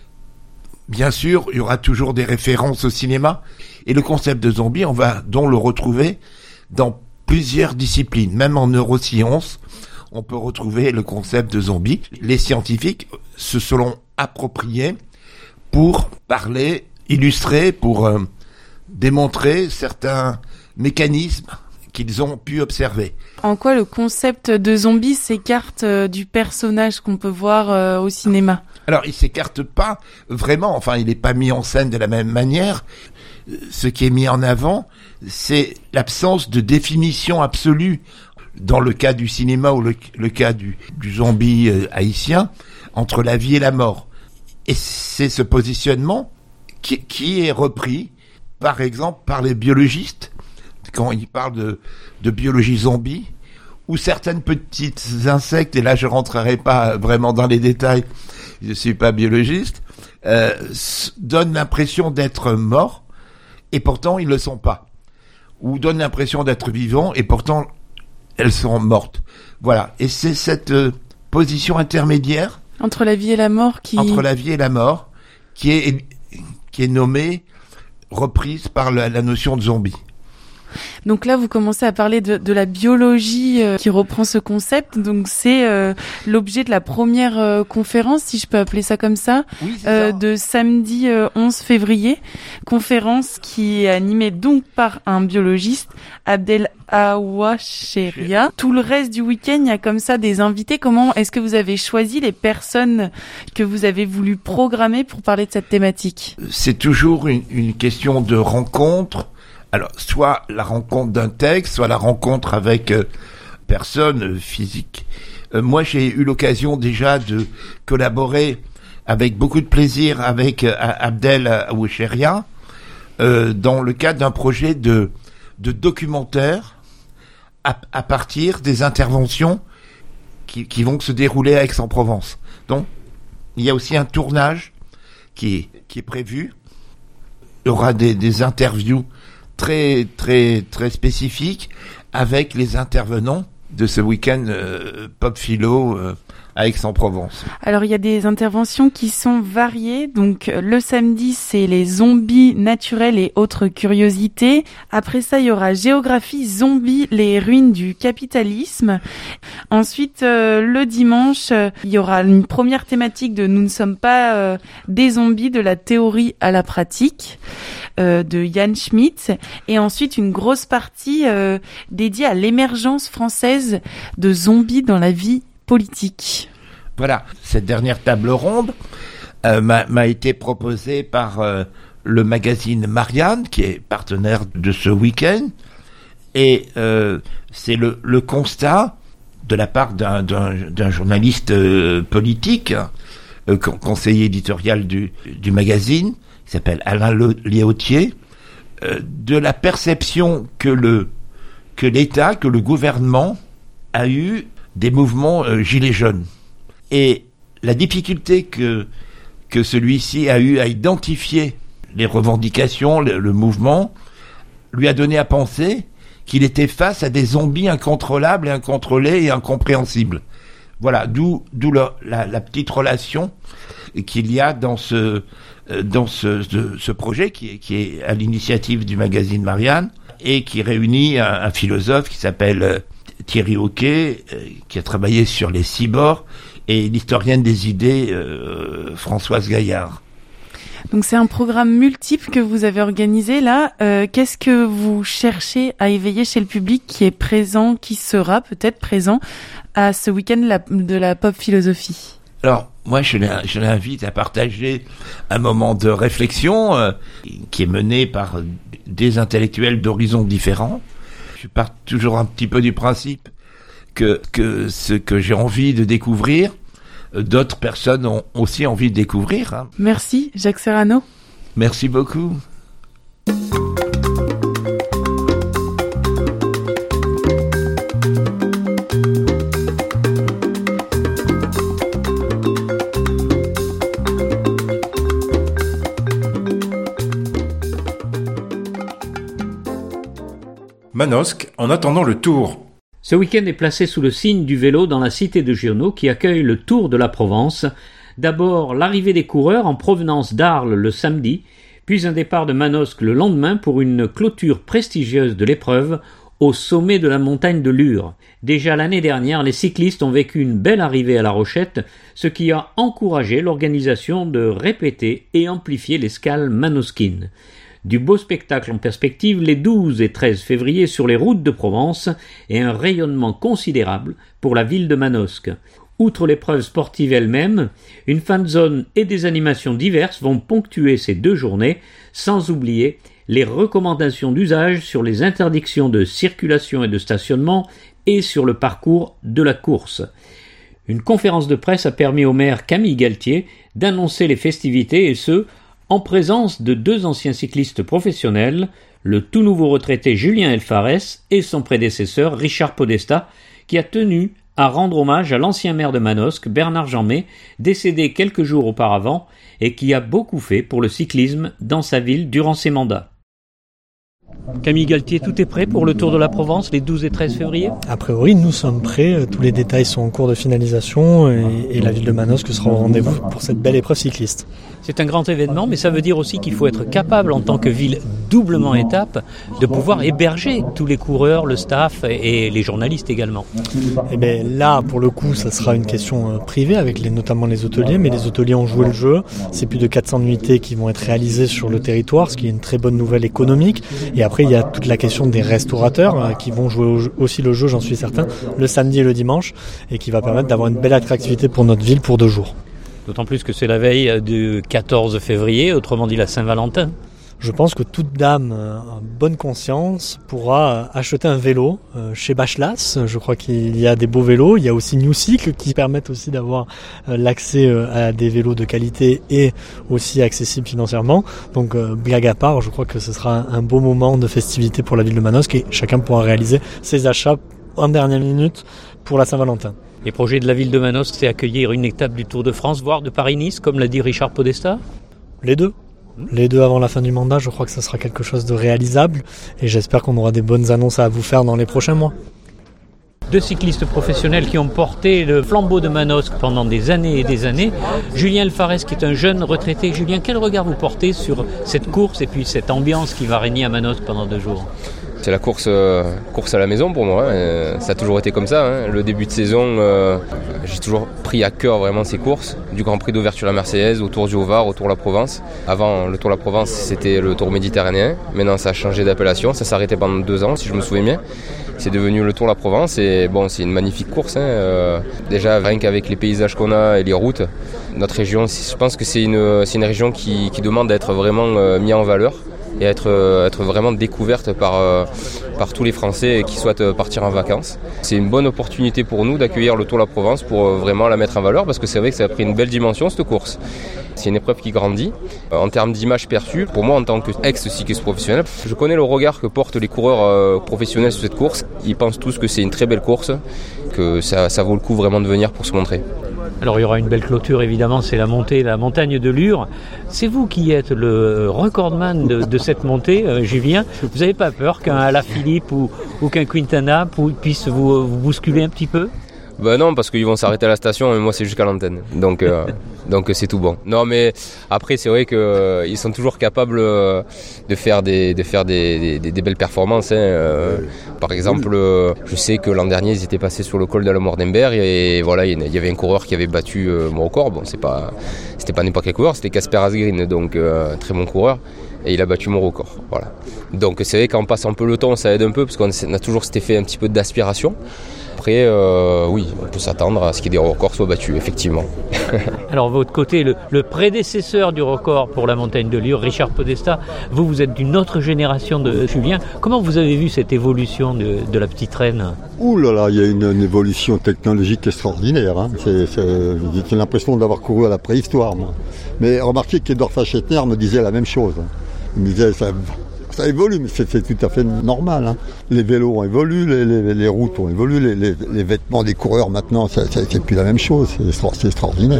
Bien sûr, il y aura toujours des références au cinéma, et le concept de zombie, on va donc le retrouver dans plusieurs disciplines. Même en neurosciences, on peut retrouver le concept de zombie. Les scientifiques se sont appropriés pour parler, illustrer, pour démontrer certains mécanismes qu'ils ont pu observer. En quoi le concept de zombie s'écarte du personnage qu'on peut voir au cinéma ? Alors, il s'écarte pas vraiment, enfin, il n'est pas mis en scène de la même manière. Ce qui est mis en avant, c'est l'absence de définition absolue, dans le cas du cinéma ou le cas du zombie haïtien, entre la vie et la mort. Et c'est ce positionnement qui est repris, par exemple, par les biologistes, quand ils parlent de biologie zombie, où certaines petites insectes, et là je rentrerai pas vraiment dans les détails, je suis pas biologiste, donnent l'impression d'être morts, et pourtant ils le sont pas. Ou donnent l'impression d'être vivants, et pourtant elles sont mortes. Voilà. Et c'est cette position intermédiaire entre la vie et la mort qui est nommée, reprise par la notion de zombie. Donc là, vous commencez à parler de la biologie qui reprend ce concept. Donc c'est l'objet de la première conférence, si je peux appeler ça comme ça, de samedi 11 février. Conférence qui est animée donc par un biologiste, Abdel Awacheria. Tout le reste du week-end, il y a comme ça des invités. Comment est-ce que vous avez choisi les personnes que vous avez voulu programmer pour parler de cette thématique ? C'est toujours une question de rencontre. Alors, soit la rencontre d'un texte, soit la rencontre avec personne physique. Moi, j'ai eu l'occasion déjà de collaborer avec beaucoup de plaisir avec Abdel Awacheria dans le cadre d'un projet de documentaire à partir des interventions qui vont se dérouler à Aix-en-Provence. Donc, il y a aussi un tournage qui est prévu. Il y aura des interviews très très très spécifiques avec les intervenants de ce week-end Pop Philo à Aix-en-Provence. Alors il y a des interventions qui sont variées. Donc le samedi, c'est les zombies naturels et autres curiosités. Après ça, il y aura géographie zombie, les ruines du capitalisme. Ensuite, le dimanche, il y aura une première thématique de nous ne sommes pas des zombies, de la théorie à la pratique, de Yann Schmitt. Et ensuite, une grosse partie dédiée à l'émergence française de zombies dans la vie politique. Voilà, cette dernière table ronde m'a été proposée par le magazine Marianne, qui est partenaire de ce week-end, et c'est le constat de la part d'un journaliste politique, conseiller éditorial du magazine, qui s'appelle Alain Léautier, de la perception que l'État, que le gouvernement a eu des mouvements gilets jaunes. Et la difficulté que celui-ci a eu à identifier les revendications, le mouvement, lui a donné à penser qu'il était face à des zombies incontrôlables et incontrôlés et incompréhensibles. Voilà, d'où la petite relation qu'il y a dans ce projet qui est à l'initiative du magazine Marianne et qui réunit un philosophe qui s'appelle Thierry Hauquet, qui a travaillé sur les cyborgs, et l'historienne des idées Françoise Gaillard. Donc c'est un programme multiple que vous avez organisé là. Qu'est-ce que vous cherchez à éveiller chez le public qui est présent, qui sera peut-être présent à ce week-end de la pop philosophie ? Alors, moi, je l'invite à partager un moment de réflexion qui est mené par des intellectuels d'horizons différents. Je pars toujours un petit peu du principe que ce que j'ai envie de découvrir, d'autres personnes ont aussi envie de découvrir. Hein. Merci, Jacques Serrano. Merci beaucoup. Manosque, en attendant le Tour. Ce week-end est placé sous le signe du vélo dans la cité de Giono qui accueille le Tour de la Provence. D'abord l'arrivée des coureurs en provenance d'Arles le samedi, puis un départ de Manosque le lendemain pour une clôture prestigieuse de l'épreuve au sommet de la montagne de Lure. Déjà l'année dernière, les cyclistes ont vécu une belle arrivée à La Rochette, ce qui a encouragé l'organisation de répéter et amplifier l'escale manosquine. Du beau spectacle en perspective les 12 et 13 février sur les routes de Provence et un rayonnement considérable pour la ville de Manosque. Outre l'épreuve sportive elle-même, une fan zone et des animations diverses vont ponctuer ces deux journées, sans oublier les recommandations d'usage sur les interdictions de circulation et de stationnement et sur le parcours de la course. Une conférence de presse a permis au maire Camille Galtier d'annoncer les festivités et ce, en présence de deux anciens cyclistes professionnels, le tout nouveau retraité Julien Elfares et son prédécesseur Richard Podesta, qui a tenu à rendre hommage à l'ancien maire de Manosque, Bernard Jeanmet, décédé quelques jours auparavant et qui a beaucoup fait pour le cyclisme dans sa ville durant ses mandats. Camille Galtier, tout est prêt pour le Tour de la Provence les 12 et 13 février ? A priori, nous sommes prêts. Tous les détails sont en cours de finalisation et la ville de Manosque sera au rendez-vous pour cette belle épreuve cycliste. C'est un grand événement, mais ça veut dire aussi qu'il faut être capable en tant que ville doublement étape de pouvoir héberger tous les coureurs, le staff et les journalistes également. Et bien là, pour le coup, ça sera une question privée avec notamment les hôteliers, mais les hôteliers ont joué le jeu. C'est plus de 400 nuitées qui vont être réalisées sur le territoire, ce qui est une très bonne nouvelle économique. Et après, il y a toute la question des restaurateurs qui vont jouer aussi le jeu, j'en suis certain, le samedi et le dimanche, et qui va permettre d'avoir une belle attractivité pour notre ville pour 2 jours. D'autant plus que c'est la veille du 14 février, autrement dit la Saint-Valentin. Je pense que toute dame en bonne conscience pourra acheter un vélo chez Bachelas. Je crois qu'il y a des beaux vélos. Il y a aussi New Cycle qui permettent aussi d'avoir l'accès à des vélos de qualité et aussi accessibles financièrement. Donc blague à part, je crois que ce sera un beau moment de festivité pour la ville de Manosque et chacun pourra réaliser ses achats en dernière minute pour la Saint-Valentin. Les projets de la ville de Manosque, c'est accueillir une étape du Tour de France, voire de Paris-Nice, comme l'a dit Richard Podesta. Les deux avant la fin du mandat, je crois que ça sera quelque chose de réalisable et j'espère qu'on aura des bonnes annonces à vous faire dans les prochains mois. 2 cyclistes professionnels qui ont porté le flambeau de Manosque pendant des années et des années. Julien Alfarès qui est un jeune retraité. Julien, quel regard vous portez sur cette course et puis cette ambiance qui va régner à Manosque pendant 2 jours ? C'est la course à la maison pour moi, ça a toujours été comme ça. Le début de saison, j'ai toujours pris à cœur vraiment ces courses, du Grand Prix d'ouverture à la Marseillaise, au Tour du Haut-Var, au Tour de la Provence. Avant, le Tour de la Provence, c'était le Tour méditerranéen. Maintenant, ça a changé d'appellation, ça s'est arrêté pendant 2 ans, si je me souviens bien. C'est devenu le Tour de la Provence et bon, c'est une magnifique course. Déjà, rien qu'avec les paysages qu'on a et les routes, notre région, je pense que c'est une région qui demande d'être vraiment mise en valeur et être vraiment découverte par tous les Français qui souhaitent partir en vacances. C'est une bonne opportunité pour nous d'accueillir le Tour de la Provence pour vraiment la mettre en valeur parce que c'est vrai que ça a pris une belle dimension cette course. C'est une épreuve qui grandit. En termes d'image perçue, pour moi en tant qu'ex-cycliste professionnel, je connais le regard que portent les coureurs professionnels sur cette course. Ils pensent tous que c'est une très belle course, que ça vaut le coup vraiment de venir pour se montrer. Alors il y aura une belle clôture évidemment, c'est la montagne de Lure. C'est vous qui êtes le recordman de cette montée, Julien. Vous n'avez pas peur qu'un Alaphilippe ou qu'un Quintana puisse vous bousculer un petit peu ? Non, parce qu'ils vont s'arrêter à la station et moi c'est jusqu'à l'antenne. Donc c'est tout bon. Non, mais après c'est vrai qu'ils sont toujours capables de faire des belles performances. Par exemple, je sais que l'an dernier ils étaient passés sur le col de la Mordenberg et voilà, il y avait un coureur qui avait battu mon record. Bon, c'était pas n'importe quel coureur, c'était Casper Asgreen, donc très bon coureur. Et il a battu mon record. Voilà. Donc c'est vrai qu'en passant un peu le temps, ça aide un peu parce qu'on a toujours cet effet un petit peu d'aspiration. Après, oui, on peut s'attendre à ce que des records soient battus, effectivement. Alors, de votre côté, le prédécesseur du record pour la montagne de Lure, Richard Podesta, vous êtes d'une autre génération de Julien. Comment vous avez vu cette évolution de la petite reine ? Ouh là là, il y a une évolution technologique extraordinaire. J'ai l'impression d'avoir couru à la préhistoire, moi. Mais remarquez qu'Edouard Fachetner me disait la même chose. Il me disait... Ça évolue, mais c'est tout à fait normal. Les vélos ont évolué, les routes ont évolué, les vêtements des coureurs maintenant, c'est plus la même chose. C'est extraordinaire.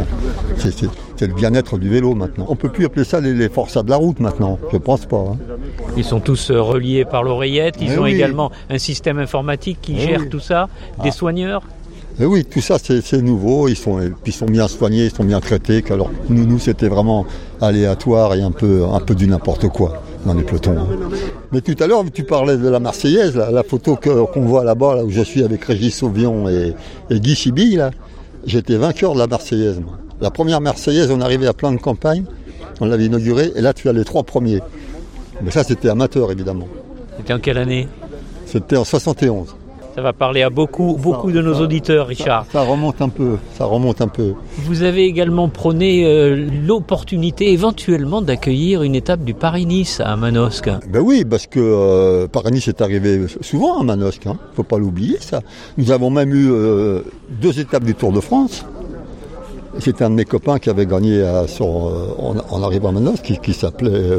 C'est le bien-être du vélo maintenant. On ne peut plus appeler ça les forçats de la route maintenant, je ne pense pas. Ils sont tous reliés par l'oreillette, ils ont également un système informatique qui gère tout ça, des soigneurs. Et oui, tout ça c'est nouveau, ils sont bien soignés, ils sont bien traités. Alors nous c'était vraiment aléatoire et un peu du n'importe quoi dans les pelotons. Mais tout à l'heure tu parlais de la Marseillaise, la photo qu'on voit là-bas, là où je suis avec Régis Sauvion et Guy Siby, là, j'étais vainqueur de la Marseillaise. Moi. La première Marseillaise, on arrivait à Plan de Campagne, on l'avait inaugurée et là tu as les 3 premiers. Mais ça c'était amateur évidemment. C'était en quelle année ? C'était en 71. Ça va parler à beaucoup de nos auditeurs, Richard. Ça remonte un peu. Vous avez également prôné l'opportunité éventuellement d'accueillir une étape du Paris-Nice à Manosque. Ben oui, parce que Paris-Nice est arrivé souvent à Manosque, faut pas l'oublier ça. Nous avons même eu 2 étapes du Tour de France. C'était un de mes copains qui avait gagné en arrivant à Manosque, qui s'appelait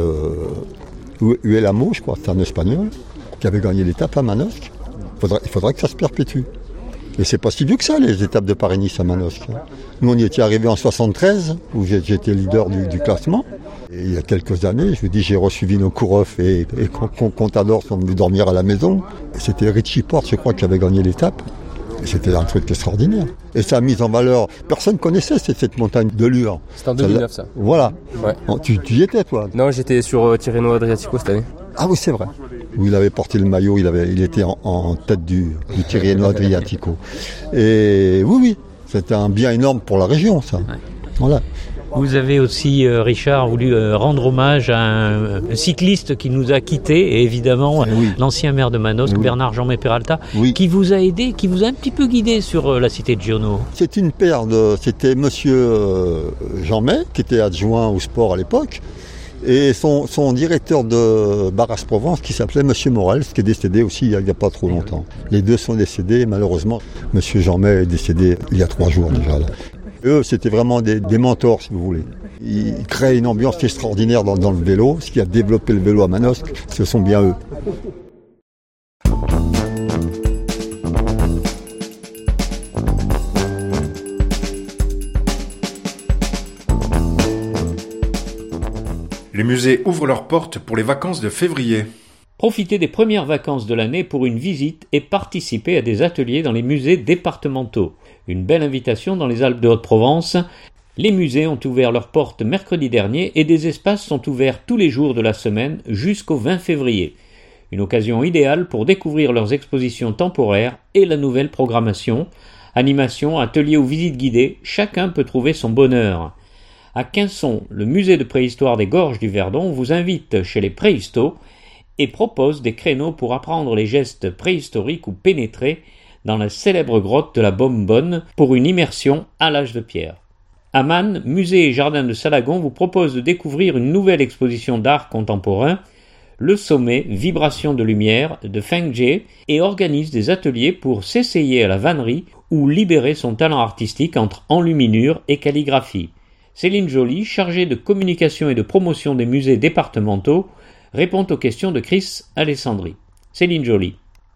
Uelamo, je crois, c'est un Espagnol, qui avait gagné l'étape à Manosque. Il faudrait que ça se perpétue. Et c'est pas si vieux que ça, les étapes de Paris-Nice à Manosque. Nous, on y était arrivés en 73, où j'étais leader du classement. Et il y a quelques années, je vous dis, j'ai reçu Vino Kourov et Contador sont venus dormir à la maison. Et c'était Richie Porte, je crois, qui avait gagné l'étape. Et c'était un truc extraordinaire. Et ça a mis en valeur... Personne ne connaissait cette montagne de Lure. C'était en 2009, ça. Voilà. Ouais. Tu y étais, toi ? Non, j'étais sur Tirreno Adriatico cette année. Ah oui, c'est vrai. Où il avait porté le maillot, il était en tête du Tirreno Adriatico. Et oui, c'était un bien énorme pour la région, ça. Ouais. Voilà. Vous avez aussi, Richard, voulu rendre hommage à un cycliste qui nous a quittés, et évidemment l'ancien maire de Manosque, Bernard Jeanmé Peralta, qui vous a aidé, qui vous a un petit peu guidé sur la cité de Giono. C'est une paire c'était monsieur Jeanmé, qui était adjoint au sport à l'époque, et son directeur de Barras-Provence, qui s'appelait monsieur Morel, qui est décédé aussi il n'y a pas trop longtemps. Les deux sont décédés, malheureusement. Monsieur Jeanmé est décédé il y a 3 jours déjà, là. Eux, c'était vraiment des mentors, si vous voulez. Ils créent une ambiance extraordinaire dans le vélo. Ce qui a développé le vélo à Manosque, ce sont bien eux. Les musées ouvrent leurs portes pour les vacances de février. Profitez des premières vacances de l'année pour une visite et participer à des ateliers dans les musées départementaux. Une belle invitation dans les Alpes de Haute-Provence. Les musées ont ouvert leurs portes mercredi dernier et des espaces sont ouverts tous les jours de la semaine jusqu'au 20 février. Une occasion idéale pour découvrir leurs expositions temporaires et la nouvelle programmation. Animation, ateliers ou visites guidées, chacun peut trouver son bonheur. À Quinçon, le musée de préhistoire des Gorges du Verdon vous invite chez les Préhistos et propose des créneaux pour apprendre les gestes préhistoriques ou pénétrer dans la célèbre grotte de la Bombonne pour une immersion à l'âge de pierre. À Man, musée et jardin de Salagon vous propose de découvrir une nouvelle exposition d'art contemporain, Le Sommet, Vibration de lumière de Feng Jie, et organise des ateliers pour s'essayer à la vannerie ou libérer son talent artistique entre enluminure et calligraphie. Céline Joly, chargée de communication et de promotion des musées départementaux, répond aux questions de Chris Alessandri. Céline Joly.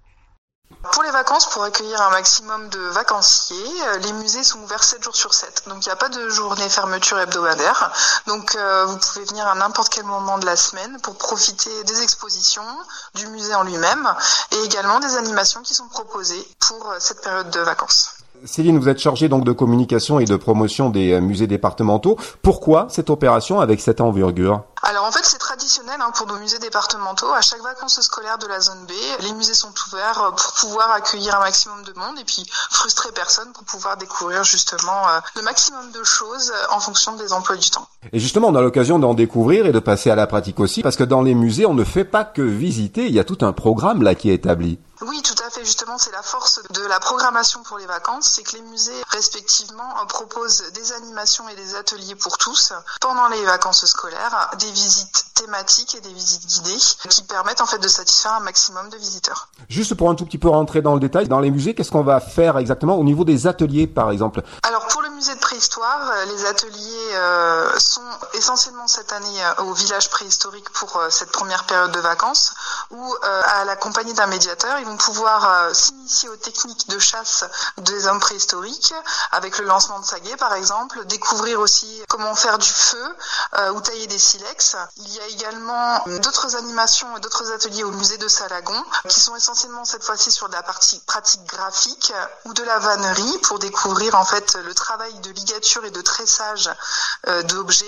Pour les vacances, pour accueillir un maximum de vacanciers, les musées sont ouverts 7 jours sur 7. Donc il n'y a pas de journée fermeture hebdomadaire. Donc vous pouvez venir à n'importe quel moment de la semaine pour profiter des expositions, du musée en lui-même et également des animations qui sont proposées pour cette période de vacances. Céline, vous êtes chargée donc de communication et de promotion des musées départementaux. Pourquoi cette opération avec cette envergure ? Alors en fait c'est traditionnel pour nos musées départementaux. À chaque vacances scolaires de la zone B, les musées sont ouverts pour pouvoir accueillir un maximum de monde et puis frustrer personne pour pouvoir découvrir justement le maximum de choses en fonction des emplois du temps. Et justement, on a l'occasion d'en découvrir et de passer à la pratique aussi, parce que dans les musées, on ne fait pas que visiter, il y a tout un programme là qui est établi. Oui, tout à fait. Justement, c'est la force de la programmation pour les vacances, c'est que les musées, respectivement, proposent des animations et des ateliers pour tous pendant les vacances scolaires, des visites thématiques et des visites guidées qui permettent en fait de satisfaire un maximum de visiteurs. Juste pour un tout petit peu rentrer dans le détail, dans les musées, qu'est-ce qu'on va faire exactement au niveau des ateliers, par exemple ? Alors, pour le musée de préhistoire, les ateliers sont essentiellement cette année au village préhistorique pour cette première période de vacances, où à la compagnie d'un médiateur, ils vont pouvoir s'initier aux techniques de chasse des hommes préhistoriques, avec le lancement de saguet par exemple, découvrir aussi comment faire du feu ou tailler des silex. Il y a également d'autres animations et d'autres ateliers au musée de Salagon, qui sont essentiellement cette fois-ci sur de la partie pratique graphique ou de la vannerie, pour découvrir en fait le travail de ligature et de tressage d'objets.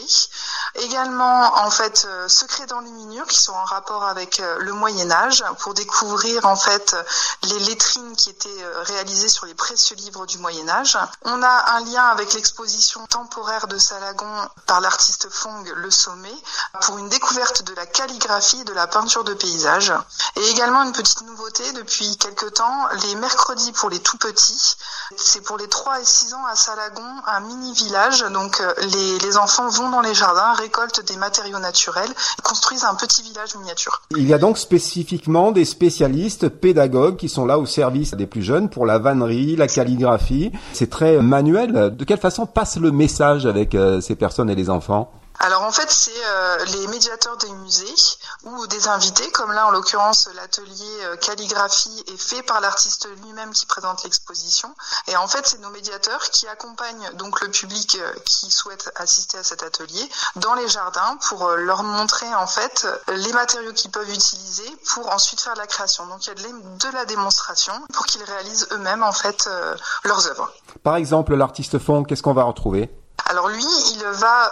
Également en fait secrets d'enluminure qui sont en rapport avec le Moyen-Âge, pour découvrir en fait les lettrines qui étaient réalisées sur les précieux livres du Moyen-Âge. On a un lien avec l'exposition temporaire de Salagon par l'artiste Fong, Le Sommet, pour une découverte de la calligraphie et de la peinture de paysage. Et également une petite nouveauté depuis quelque temps, les mercredis pour les tout petits. C'est pour les 3 et 6 ans à Salagon, un mini-village. Donc les enfants vont dans les jardins, récoltent des matériaux naturels, et construisent un petit village miniature. Il y a donc spécifiquement des spécialistes pédagogues qui sont là au service des plus jeunes pour la vannerie, la calligraphie. C'est très manuel. De quelle façon passe le message avec ces personnes et les enfants ? Alors en fait c'est les médiateurs des musées ou des invités, comme là en l'occurrence l'atelier calligraphie est fait par l'artiste lui-même qui présente l'exposition, et en fait c'est nos médiateurs qui accompagnent donc le public qui souhaite assister à cet atelier dans les jardins pour leur montrer en fait les matériaux qu'ils peuvent utiliser pour ensuite faire de la création. Donc il y a de la démonstration pour qu'ils réalisent eux-mêmes en fait leurs œuvres. Par exemple l'artiste Fong, qu'est-ce qu'on va retrouver ? Alors lui, il va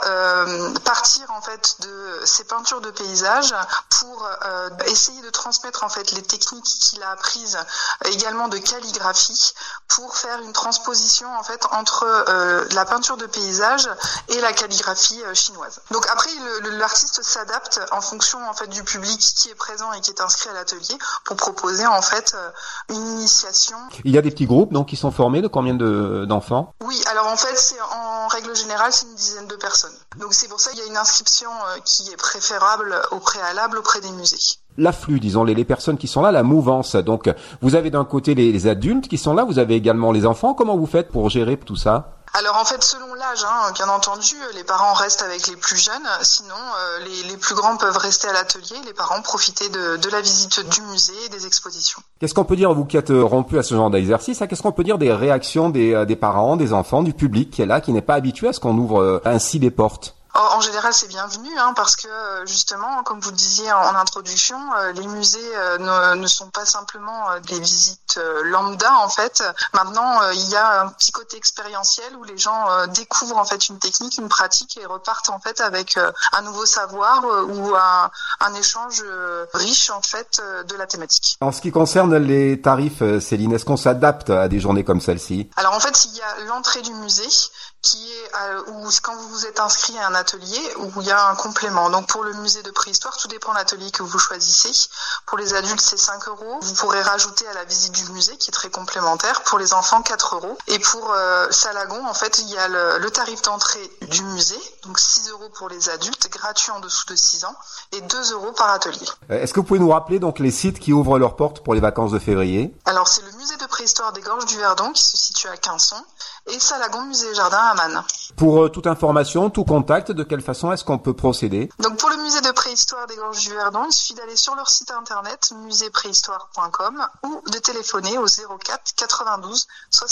partir en fait de ses peintures de paysage pour essayer de transmettre en fait les techniques qu'il a apprises, également de calligraphie, pour faire une transposition en fait entre la peinture de paysage et la calligraphie chinoise. Donc après, l'artiste s'adapte en fonction en fait du public qui est présent et qui est inscrit à l'atelier pour proposer en fait une initiation. Il y a des petits groupes donc qui sont formés de combien d'enfants? Oui, alors en fait, en règle générale, c'est une dizaine de personnes. Donc c'est pour ça qu'il y a une inscription qui est préférable au préalable auprès des musées. L'afflux, disons, les personnes qui sont là, la mouvance. Donc, vous avez d'un côté les adultes qui sont là, vous avez également les enfants. Comment vous faites pour gérer tout ça? Alors en fait, selon l'âge, bien entendu, les parents restent avec les plus jeunes. Sinon, les plus grands peuvent rester à l'atelier. Les parents profiter de la visite du musée et des expositions. Qu'est-ce qu'on peut dire, vous qui êtes rompu à ce genre d'exercice, qu'est-ce qu'on peut dire des réactions des parents, des enfants, du public qui est là, qui n'est pas habitué à ce qu'on ouvre ainsi des portes? En général, c'est bienvenu, parce que justement, comme vous le disiez en introduction, les musées ne sont pas simplement des visites lambda en fait. Maintenant, il y a un petit côté expérientiel où les gens découvrent en fait une technique, une pratique et repartent en fait avec un nouveau savoir ou un échange riche en fait de la thématique. En ce qui concerne les tarifs, Céline, est-ce qu'on s'adapte à des journées comme celle-ci? Alors en fait, il y a l'entrée du musée qui est où quand vous vous êtes inscrit à un atelier où il y a un complément. Donc pour le musée de préhistoire, tout dépend de l'atelier que vous choisissez. Pour les adultes, c'est 5 €. Vous pourrez rajouter à la visite du musée qui est très complémentaire. Pour les enfants, 4 €. Et pour Salagon, en fait, il y a le tarif d'entrée du musée, donc 6 € pour les adultes, gratuit en dessous de 6 ans, et 2 € par atelier. Est-ce que vous pouvez nous rappeler donc les sites qui ouvrent leurs portes pour les vacances de février? Alors c'est le musée de préhistoire des Gorges du Verdon qui se situe à Quinçon et Salagon musée et jardin à Mannes. Pour toute information, tout contact, de quelle façon est-ce qu'on peut procéder? Donc pour le musée de préhistoire des Gorges du Verdon, il suffit d'aller sur leur site internet muséepréhistoire.com ou de téléphoner au 04 92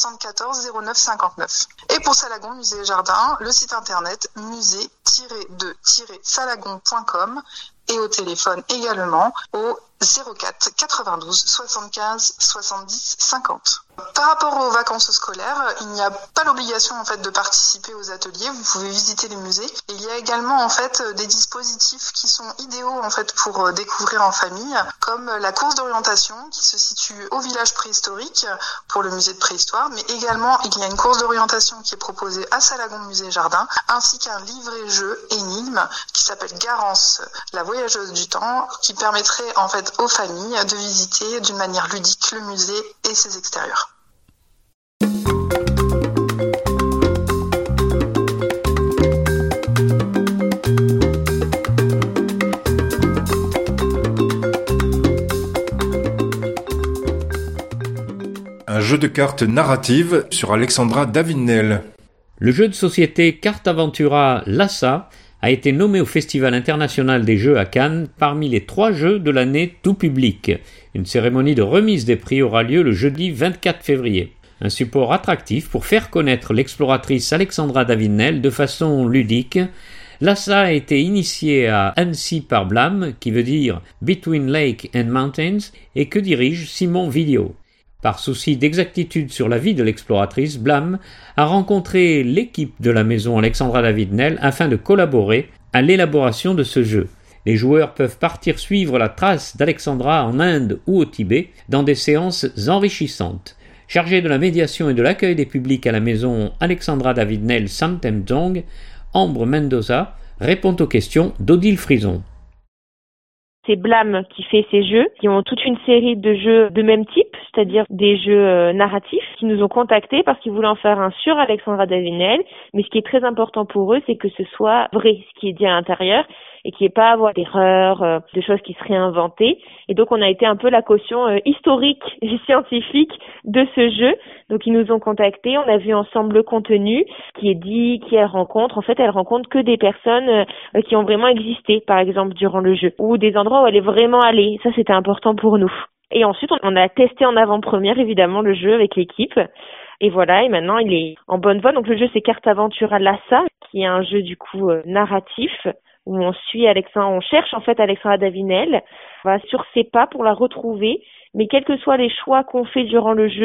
74 09 59. Et pour Salagon musée et jardin, le site internet musée-de-salagon.com et au téléphone également au 04 92 75 70 50. Par rapport aux vacances scolaires, il n'y a pas l'obligation en fait de participer aux ateliers. Vous pouvez visiter les musées. Et il y a également en fait des dispositifs qui sont idéaux en fait pour découvrir en famille, comme la course d'orientation qui se situe au village préhistorique pour le musée de préhistoire, mais également il y a une course d'orientation qui est proposée à Salagon musée jardin, ainsi qu'un livret-jeu énigme qui s'appelle Garance, la voyageuse du temps, qui permettrait en fait aux familles de visiter d'une manière ludique le musée et ses extérieurs. Un jeu de cartes narrative sur Alexandra David-Nel. Le jeu de société Carte Aventura Lhasa a été nommé au Festival international des jeux à Cannes parmi les 3 jeux de l'année tout public. Une cérémonie de remise des prix aura lieu le jeudi 24 février. Un support attractif pour faire connaître l'exploratrice Alexandra David-Nel de façon ludique. Lhasa a été initié à Annecy par Blam, qui veut dire Between Lake and Mountains, et que dirige Simon Villot. Par souci d'exactitude sur la vie de l'exploratrice, Blam a rencontré l'équipe de la maison Alexandra David-Nel afin de collaborer à l'élaboration de ce jeu. Les joueurs peuvent partir suivre la trace d'Alexandra en Inde ou au Tibet dans des séances enrichissantes. Chargée de la médiation et de l'accueil des publics à la maison Alexandra David-Nel Samtemdong, Ambre Mendoza répond aux questions d'Odile Frison. C'est Blam qui fait ces jeux, qui ont toute une série de jeux de même type, c'est-à-dire des jeux narratifs, qui nous ont contactés parce qu'ils voulaient en faire un sur Alexandra David-Nel. Mais ce qui est très important pour eux, c'est que ce soit vrai, ce qui est dit à l'intérieur, et qu'il n'y ait pas à avoir d'erreurs, de choses qui seraient inventées. Et donc on a été un peu la caution historique et scientifique de ce jeu. Donc ils nous ont contactés, on a vu ensemble le contenu, qui est dit, qui elle rencontre. En fait, elle rencontre que des personnes qui ont vraiment existé, par exemple, durant le jeu, ou des endroits où elle est vraiment allée. Ça, c'était important pour nous. Et ensuite, on a testé en avant-première, évidemment, le jeu avec l'équipe. Et voilà, et maintenant, il est en bonne voie. Donc le jeu, c'est Carte Aventura Lhasa, qui est un jeu, du coup, narratif, où on suit on cherche en fait Alexandra David-Nel, on va sur ses pas pour la retrouver, mais quels que soient les choix qu'on fait durant le jeu,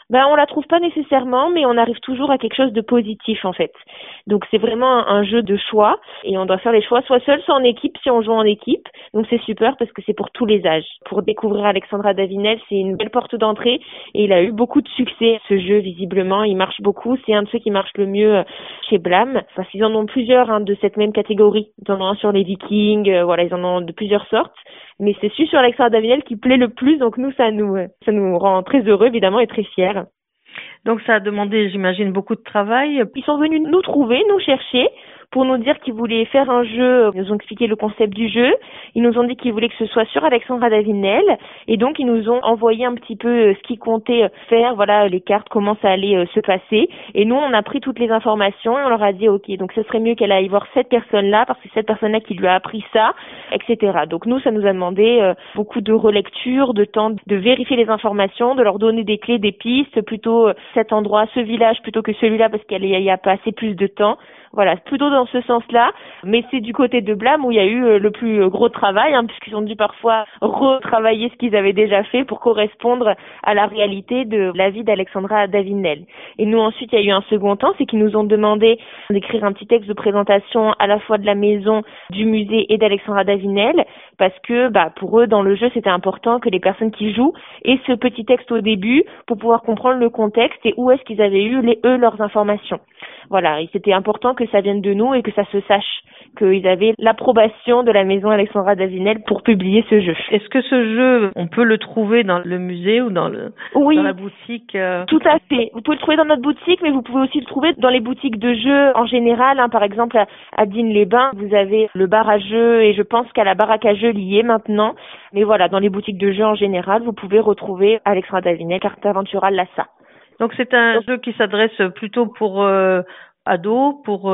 On la trouve pas nécessairement, mais on arrive toujours à quelque chose de positif en fait. Donc c'est vraiment un jeu de choix et on doit faire les choix soit seul, soit en équipe si on joue en équipe. Donc c'est super parce que c'est pour tous les âges. Pour découvrir Alexandra Davinel, c'est une belle porte d'entrée et il a eu beaucoup de succès ce jeu visiblement. Il marche beaucoup, c'est un de ceux qui marche le mieux chez Blam parce qu'ils en ont plusieurs de cette même catégorie. Ils en ont un sur les Vikings, ils en ont de plusieurs sortes. Mais c'est celui sur Alexandra Davinel qui plaît le plus, donc nous, ça nous rend très heureux, évidemment, et très fiers. Donc ça a demandé, j'imagine, beaucoup de travail. Ils sont venus nous trouver, nous chercher, pour nous dire qu'ils voulaient faire un jeu. Ils nous ont expliqué le concept du jeu. Ils nous ont dit qu'ils voulaient que ce soit sur Alexandra Davinel. Et donc, ils nous ont envoyé un petit peu ce qu'ils comptaient faire, les cartes, comment ça allait se passer. Et nous, on a pris toutes les informations et on leur a dit, OK, donc ce serait mieux qu'elle aille voir cette personne-là, parce que c'est cette personne-là qui lui a appris ça, etc. Donc nous, ça nous a demandé beaucoup de relecture, de temps de vérifier les informations, de leur donner des clés, des pistes, plutôt cet endroit, ce village, plutôt que celui-là, parce qu'il y a pas assez plus de temps. Voilà, plutôt dans ce sens-là, mais c'est du côté de Blam où il y a eu le plus gros travail, puisqu'ils ont dû parfois retravailler ce qu'ils avaient déjà fait pour correspondre à la réalité de la vie d'Alexandra Davinel. Et nous ensuite, il y a eu un second temps, c'est qu'ils nous ont demandé d'écrire un petit texte de présentation à la fois de la maison, du musée et d'Alexandra Davinel, parce que pour eux, dans le jeu, c'était important que les personnes qui jouent aient ce petit texte au début pour pouvoir comprendre le contexte et où est-ce qu'ils avaient eu leurs informations. Voilà, et c'était important que ça vienne de nous et que ça se sache qu'ils avaient l'approbation de la maison Alexandra Davinel pour publier ce jeu. Est-ce que ce jeu, on peut le trouver dans le musée ou dans la boutique Tout à fait. Vous pouvez le trouver dans notre boutique, mais vous pouvez aussi le trouver dans les boutiques de jeux en général. Par exemple, à Digne-les-Bains, vous avez le bar à jeux et je pense qu'à la baraque à jeux, il y est maintenant. Mais voilà, dans les boutiques de jeux en général, vous pouvez retrouver Alexandra Davinel, Carte Aventura Lassa. Donc c'est un jeu qui s'adresse plutôt pour ados, pour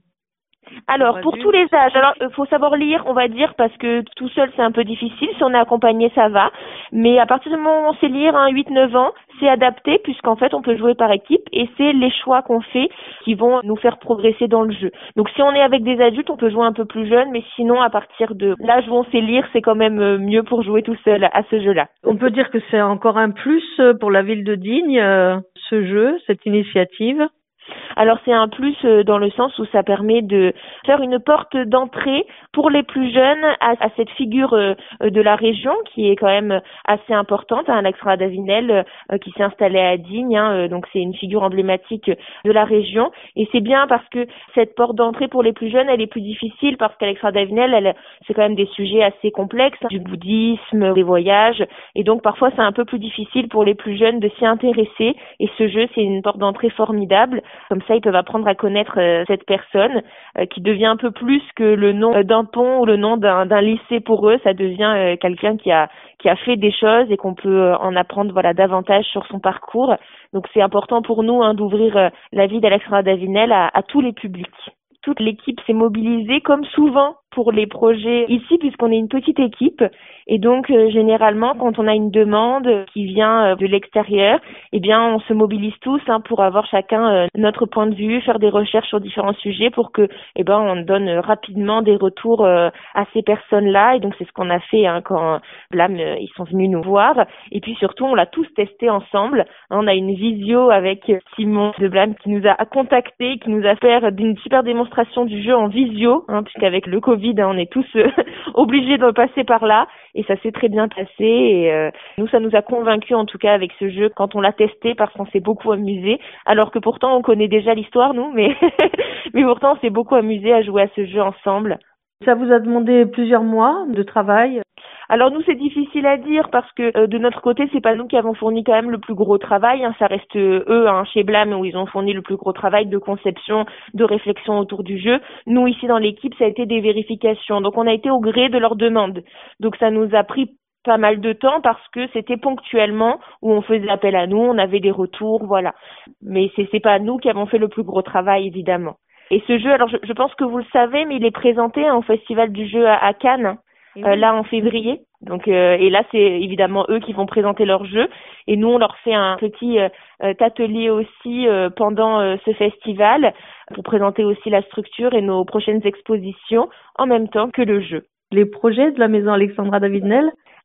pour tous les âges. Alors, faut savoir lire, on va dire, parce que tout seul, c'est un peu difficile. Si on est accompagné, ça va. Mais à partir du moment où on sait lire, 8-9 ans, c'est adapté, puisqu'en fait, on peut jouer par équipe et c'est les choix qu'on fait qui vont nous faire progresser dans le jeu. Donc, si on est avec des adultes, on peut jouer un peu plus jeune, mais sinon, à partir de l'âge où on sait lire, c'est quand même mieux pour jouer tout seul à ce jeu-là. On peut dire que c'est encore un plus pour la ville de Digne, ce jeu, cette initiative. Alors c'est un plus dans le sens où ça permet de faire une porte d'entrée pour les plus jeunes à cette figure de la région qui est quand même assez importante, Alexandra Davinel qui s'est installée à Digne, donc c'est une figure emblématique de la région et c'est bien parce que cette porte d'entrée pour les plus jeunes elle est plus difficile parce qu'Alexandra Davinel c'est quand même des sujets assez complexes, du bouddhisme, des voyages et donc parfois c'est un peu plus difficile pour les plus jeunes de s'y intéresser et ce jeu c'est une porte d'entrée formidable. Comme ça, ils peuvent apprendre à connaître cette personne qui devient un peu plus que le nom d'un pont ou le nom d'un lycée pour eux. Ça devient quelqu'un qui a fait des choses et qu'on peut en apprendre davantage sur son parcours. Donc, c'est important pour nous d'ouvrir la vie d'Alexandra Davinel à tous les publics. Toute l'équipe s'est mobilisée comme souvent pour les projets ici puisqu'on est une petite équipe et donc généralement quand on a une demande qui vient de l'extérieur, on se mobilise tous pour avoir chacun notre point de vue, faire des recherches sur différents sujets pour que on donne rapidement des retours à ces personnes-là et donc c'est ce qu'on a fait quand Blam ils sont venus nous voir et puis surtout on l'a tous testé ensemble. On a une visio avec Simon de Blam qui nous a contactés, qui nous a fait une super démonstration du jeu en visio puisqu'avec le Covid on est tous obligés de passer par là et ça s'est très bien passé et nous ça nous a convaincus en tout cas avec ce jeu quand on l'a testé parce qu'on s'est beaucoup amusé alors que pourtant on connaît déjà l'histoire nous mais pourtant on s'est beaucoup amusé à jouer à ce jeu ensemble. Ça vous a demandé plusieurs mois de travail? Alors nous c'est difficile à dire parce que de notre côté c'est pas nous qui avons fourni quand même le plus gros travail, ça reste eux chez Blam où ils ont fourni le plus gros travail de conception, de réflexion autour du jeu. Nous ici dans l'équipe ça a été des vérifications, donc on a été au gré de leurs demandes. Donc ça nous a pris pas mal de temps parce que c'était ponctuellement où on faisait appel à nous, on avait des retours, voilà. Mais c'est pas nous qui avons fait le plus gros travail évidemment. Et ce jeu, alors je pense que vous le savez, mais il est présenté au Festival du jeu à Cannes. Là en février. Donc et là c'est évidemment eux qui vont présenter leur jeu et nous on leur fait un petit atelier aussi pendant ce festival pour présenter aussi la structure et nos prochaines expositions en même temps que le jeu. Les projets de la maison Alexandra Davinel?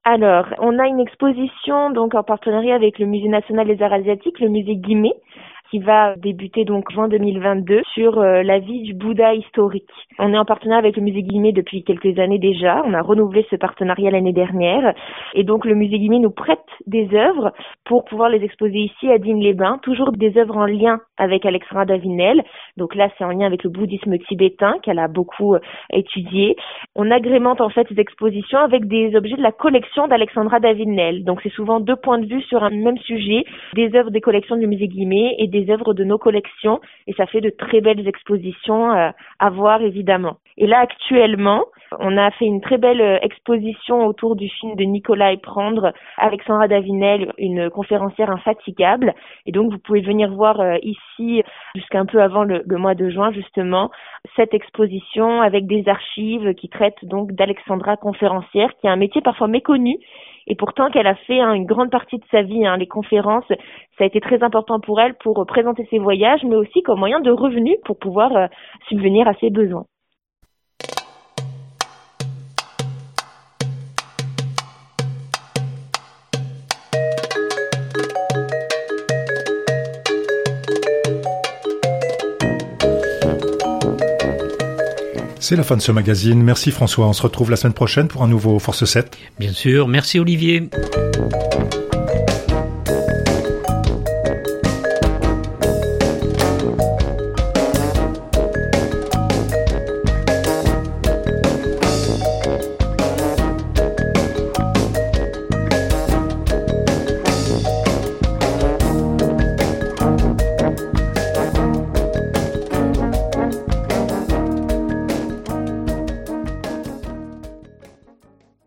Alors, on a une exposition donc en partenariat avec le Musée national des arts asiatiques, le musée Guimet, qui va débuter donc juin 2022 sur la vie du Bouddha historique. On est en partenariat avec le musée Guimet depuis quelques années déjà. On a renouvelé ce partenariat l'année dernière. Et donc le musée Guimet nous prête des œuvres pour pouvoir les exposer ici à Digne-les-Bains. Toujours des œuvres en lien avec Alexandra Davinel. Donc là, c'est en lien avec le bouddhisme tibétain qu'elle a beaucoup étudié. On agrémente en fait ces expositions avec des objets de la collection d'Alexandra Davinel. Donc c'est souvent 2 points de vue sur un même sujet, des œuvres des collections du musée Guimet et des œuvres de nos collections, et ça fait de très belles expositions à voir évidemment. Et là actuellement, on a fait une très belle exposition autour du film de Nicolas Prendre, Alexandra Davinel, une conférencière infatigable, et donc vous pouvez venir voir ici jusqu'à un peu avant le mois de juin justement cette exposition avec des archives qui traitent donc d'Alexandra conférencière, qui a un métier parfois méconnu. Et pourtant qu'elle a fait une grande partie de sa vie, les conférences, ça a été très important pour elle pour présenter ses voyages, mais aussi comme moyen de revenus pour pouvoir subvenir à ses besoins. C'est la fin de ce magazine. Merci François. On se retrouve la semaine prochaine pour un nouveau Force 7. Bien sûr. Merci Olivier.